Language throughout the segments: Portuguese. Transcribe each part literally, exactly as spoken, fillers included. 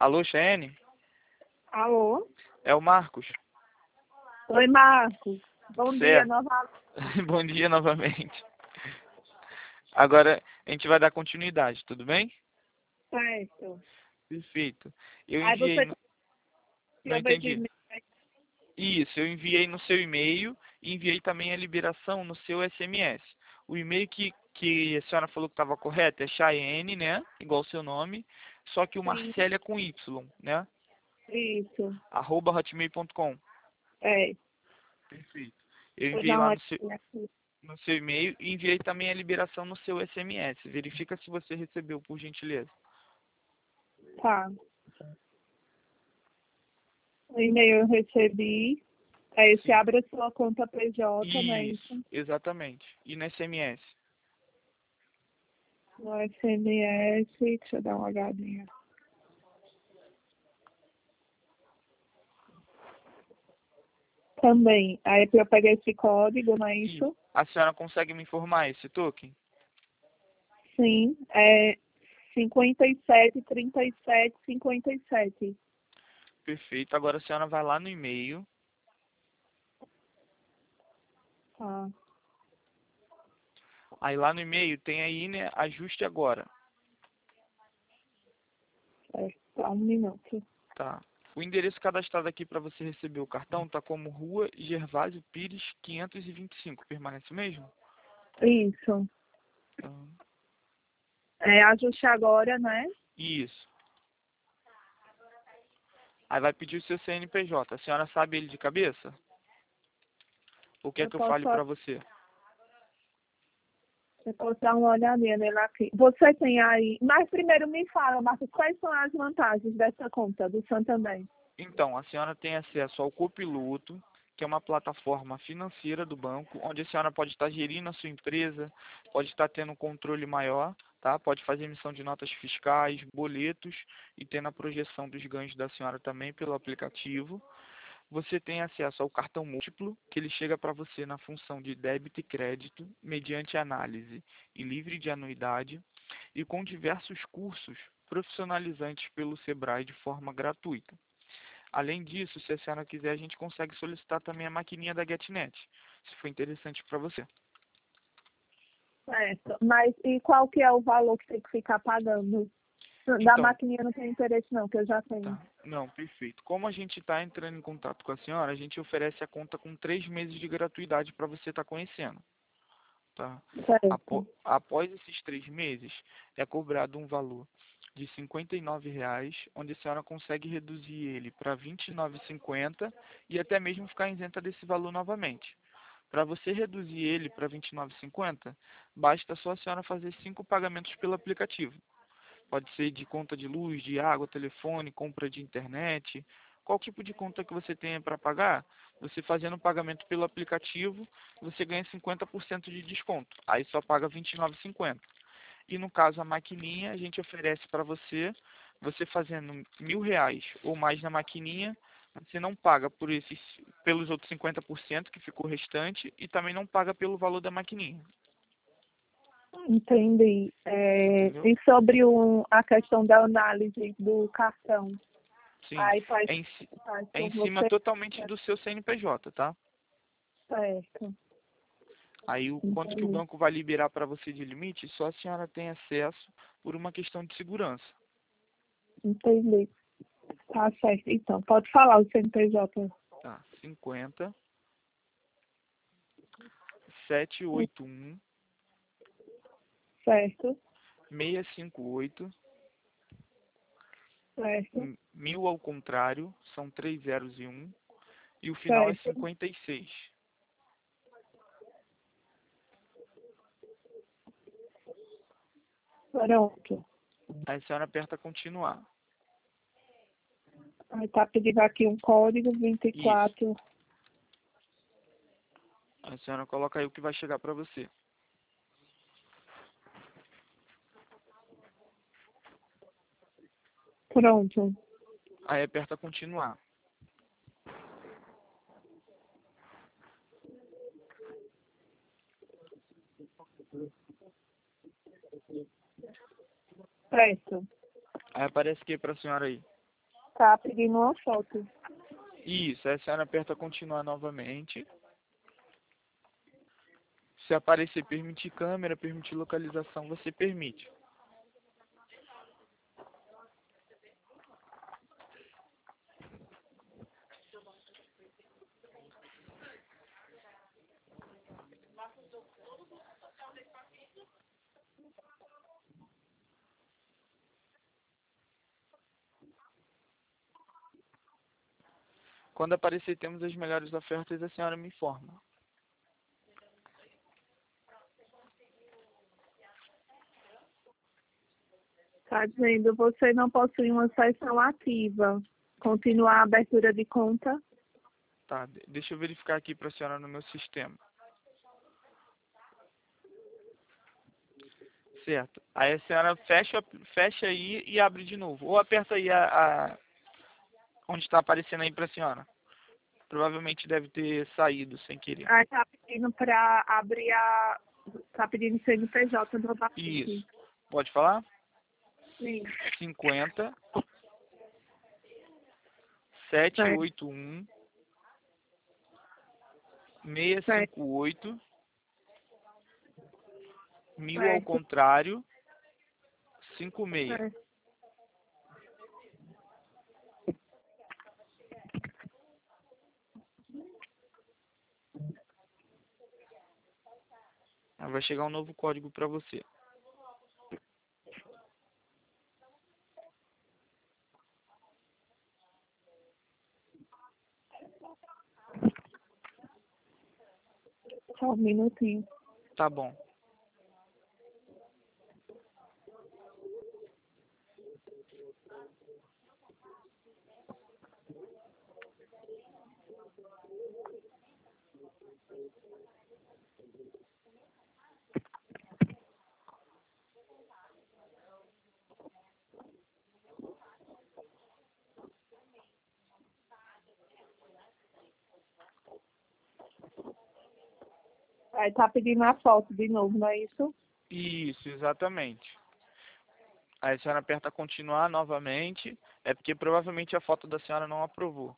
Alô, Cheyenne? Alô? É o Marcos. Oi, Marcos. Bom dia, Certo. novamente. Bom dia novamente. Agora a gente vai dar continuidade, tudo bem? Certo. Perfeito. Eu Aí enviei... você no- Não eu vejo entendi. e-mail. Isso, eu enviei no seu e-mail e enviei também a liberação no seu S M S. O e-mail que, que a senhora falou que estava correto é Cheyenne, né? Igual o seu nome. Só que o Sim, Marcelo é com Y, né? isso. arroba hotmail ponto com. É. Perfeito. Eu Vou enviei dar lá uma no seu, olhadinha aqui. no seu e-mail e enviei também a liberação no seu S M S. Verifica se você recebeu, por gentileza. Tá. O e-mail eu recebi. Aí você Sim. abre a sua conta P J, não é Isso, isso? exatamente. E no S M S? No S M S, deixa eu dar uma olhadinha. Também. Aí eu peguei esse código, não é E isso? a senhora consegue me informar esse token? Sim. É cinquenta e sete, trinta e sete, cinquenta e sete. Perfeito. Agora a senhora vai lá no e-mail. Tá. Aí lá no e-mail tem aí, né, ajuste agora. Certo. Tá, um minuto. Tá. O endereço cadastrado aqui para você receber o cartão tá como Rua Gervásio Pires quinhentos e vinte e cinco. Permanece o mesmo? Isso. Tá. É, ajuste agora, né? Isso. Aí vai pedir o seu C N P J. A senhora sabe ele de cabeça? Ou quer Eu que eu posso, fale para você? eu posso dar uma olhadinha nele aqui. Você tem aí. Mas primeiro me fala, Marcos, quais são as vantagens dessa conta do Santander? Então, a senhora tem acesso ao Copiloto, que é uma plataforma financeira do banco, onde a senhora pode estar gerindo a sua empresa, pode estar tendo um controle maior, tá? Pode fazer emissão de notas fiscais, boletos e tendo a projeção dos ganhos da senhora também pelo aplicativo. Você tem acesso ao cartão múltiplo, que ele chega para você na função de débito e crédito, mediante análise e livre de anuidade, e com diversos cursos profissionalizantes pelo Sebrae de forma gratuita. Além disso, se a senhora quiser, a gente consegue solicitar também a maquininha da GetNet, se for interessante para você. Certo. Mas e qual que é o valor que tem que ficar pagando? Da Então, maquininha não tem interesse não, que eu já tenho. tá. Não, perfeito. Como a gente está entrando em contato com a senhora, a gente oferece a conta com três meses de gratuidade para você estar conhecendo. Tá? Apo- Certo. após esses três meses, é cobrado um valor de cinquenta e nove reais, onde a senhora consegue reduzir ele para vinte e nove reais e cinquenta centavos e até mesmo ficar isenta desse valor novamente. Para você reduzir ele para vinte e nove reais e cinquenta centavos, basta só a senhora fazer cinco pagamentos pelo aplicativo. Pode ser de conta de luz, de água, telefone, compra de internet, qual tipo de conta que você tenha para pagar, você fazendo o pagamento pelo aplicativo, você ganha cinquenta por cento de desconto. Aí só paga vinte e nove reais e cinquenta centavos. E no caso a maquininha, a gente oferece para você, você fazendo mil reais ou mais na maquininha, você não paga por esses, pelos outros cinquenta por cento que ficou restante e também não paga pelo valor da maquininha. Entendi. É, Entendeu? e sobre o, a questão da análise do cartão, Sim. aí faz, É em, ci- faz é por em cima você, totalmente do seu C N P J, tá? certo. Aí o quanto que o Entendi. banco vai liberar para você de limite, só a senhora tem acesso por uma questão de segurança. Entendi. Tá certo. Então, pode falar o C N P J. Tá? cinquenta, sete oito um, Certo, seis cinco oito, certo, mil ao contrário, são três zeros e um, e o final é certo. cinquenta e seis. Pronto. Aí a senhora aperta continuar. Aí tá pedindo aqui um código Isso. vinte e quatro. A senhora coloca aí o que vai chegar para você. Pronto. Aí aperta continuar. Certo. Aí aparece o que para a senhora aí? Tá pedindo uma foto. Isso, aí a senhora aperta continuar novamente. Se aparecer permitir câmera, permitir localização, você permite. Quando aparecer temos as melhores ofertas, a senhora me informa. Tá dizendo, você não possui uma sessão ativa. Continuar a abertura de conta. Tá, de- deixa eu verificar aqui para a senhora no meu sistema. Certo. Aí a senhora fecha, fecha aí e abre de novo. Ou aperta aí a, a onde está aparecendo aí para a senhora. Provavelmente deve ter saído sem querer. Aí tá pedindo para abrir a. Tá pedindo C N P J do Batista. Isso. Pode falar? Sim. cinquenta, setecentos e oitenta e um, seiscentos e cinquenta e oito, mil ao Certo. contrário, cinquenta e seis. Certo. Aí vai chegar um novo código para você. Só um minutinho. Tá bom. Aí tá pedindo a foto de novo, não é isso? Isso, exatamente. Aí a senhora aperta continuar novamente. É porque provavelmente a foto da senhora não aprovou.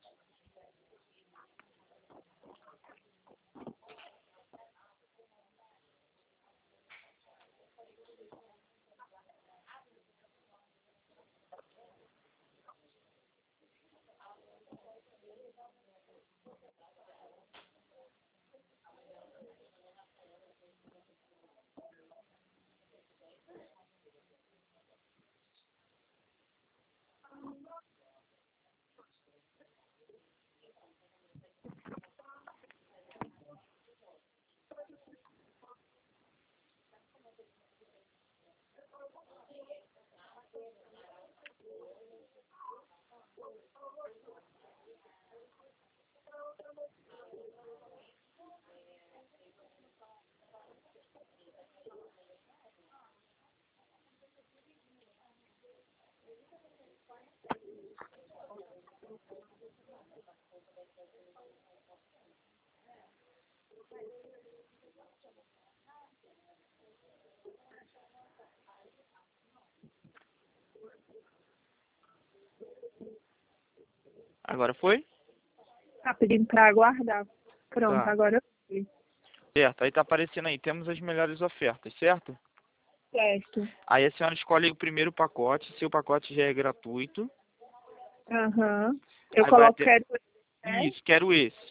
Agora foi? Tá pedindo para aguardar. Pronto, Tá. agora eu fui. Certo. Aí tá aparecendo aí. Temos as melhores ofertas, certo? Certo. Aí a senhora escolhe o primeiro pacote. Seu pacote já é gratuito. Aham. Eu Aí vai coloco até... quero, né? Isso, quero esse.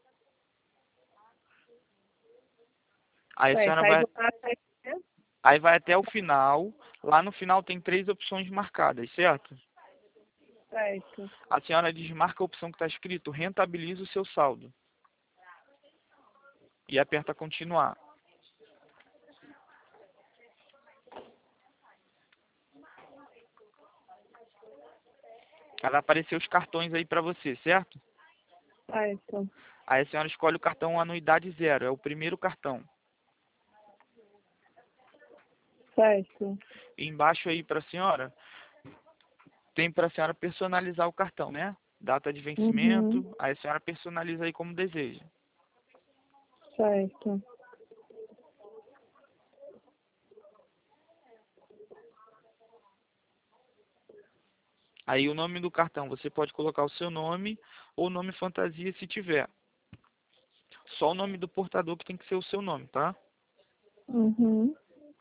Aí a Certo. senhora Aí vai... vou até. Aí vai até o final. Lá no final tem três opções marcadas, certo? Certo. A senhora desmarca a opção que está escrito rentabiliza o seu saldo. E aperta continuar. Aí vai aparecer os cartões aí para você, certo? Certo. Aí a senhora escolhe o cartão anuidade zero. É o primeiro cartão. Certo. E embaixo aí para a senhora, tem para a senhora personalizar o cartão, né? Data de Uhum. vencimento. Aí a senhora personaliza aí como deseja. Certo. Aí o nome do cartão, você pode colocar o seu nome ou nome fantasia se tiver. Só o nome do portador que tem que ser o seu nome, tá? Uhum.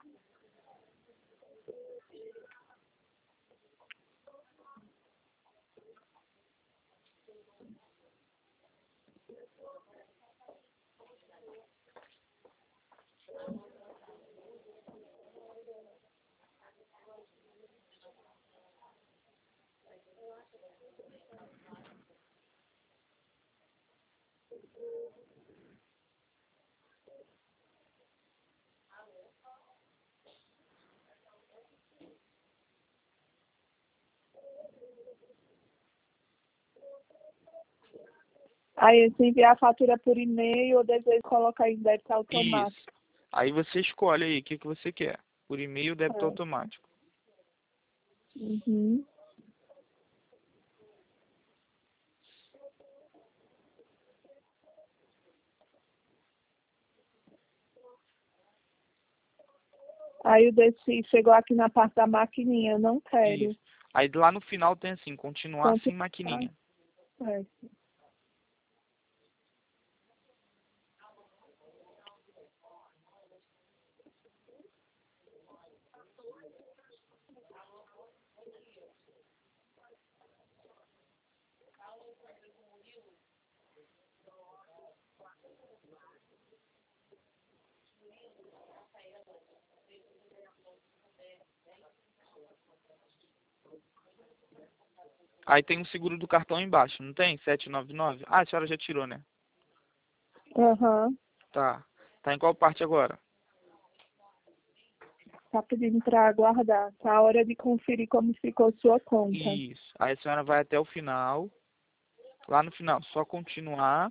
Aí você enviar a fatura por e-mail ou deseja colocar em débito automático. Isso. Aí você escolhe aí o que, que você quer. Por e-mail, débito É. automático. Uhum. Aí o desse chegou aqui na parte da maquininha, eu não quero. Isso. Aí lá no final tem assim, continuar Quanto sem maquininha. é? Aí tem o seguro do cartão embaixo, não tem? setecentos e noventa e nove? Ah, a senhora já tirou, né? Aham. Tá. Tá em qual parte agora? Tá pedindo para aguardar. Tá a hora de conferir como ficou sua conta. Isso. Aí a senhora vai até o final. Lá no final, só continuar.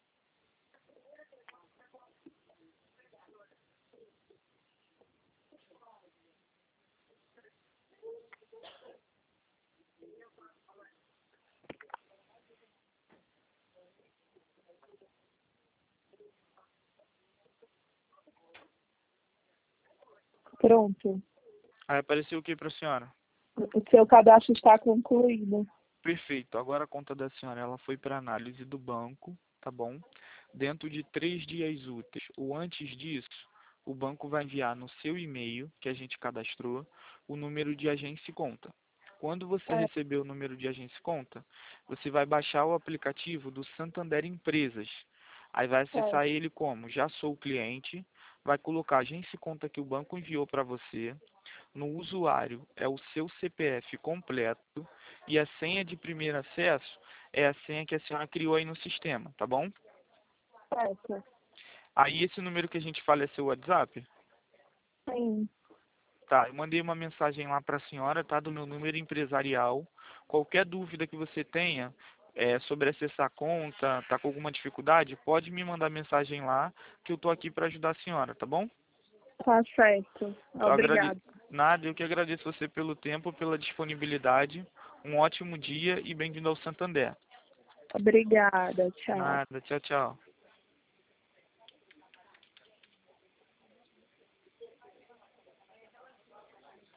Pronto. Aí apareceu o que para a senhora? O seu cadastro está concluído. Perfeito. Agora a conta da senhora ela foi para análise do banco, tá bom? Dentro de três dias úteis ou antes disso, o banco vai enviar no seu e-mail, que a gente cadastrou, o número de agência e conta. Quando você É. receber o número de agência e conta, você vai baixar o aplicativo do Santander Empresas. Aí vai É. acessar ele como já sou cliente, vai colocar a agência e conta que o banco enviou para você. No usuário é o seu C P F completo e a senha de primeiro acesso é a senha que a senhora criou aí no sistema, tá bom? Certo. Aí esse número que a gente fala é seu WhatsApp? Sim. Tá, eu mandei uma mensagem lá para a senhora, tá? Do meu número empresarial. Qualquer dúvida que você tenha é, sobre acessar a conta, tá com alguma dificuldade, pode me mandar mensagem lá que eu tô aqui para ajudar a senhora, tá bom? Tá certo. Eu agradeço. Obrigada. Nada, eu que agradeço você pelo tempo, pela disponibilidade. Um ótimo dia e bem-vindo ao Santander. Obrigada. Tchau. Nada, tchau, tchau.